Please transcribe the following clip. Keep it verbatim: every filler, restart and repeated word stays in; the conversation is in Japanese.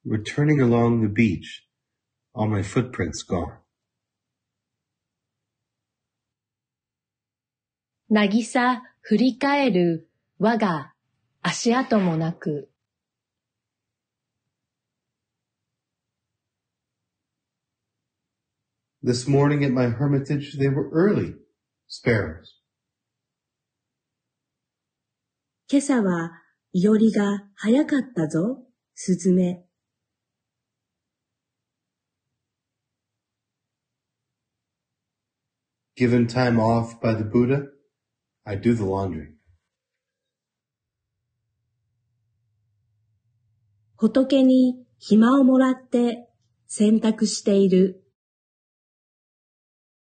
Returning along the beach, all my footprints gone. 渚振り返る我が足跡もなく。 This morning at my hermitage they were early, sparrows. 今朝はいおりが早かったぞ、スズメ。 Given time off by the Buddha, I do the laundry. 仏に暇をもらって洗濯している。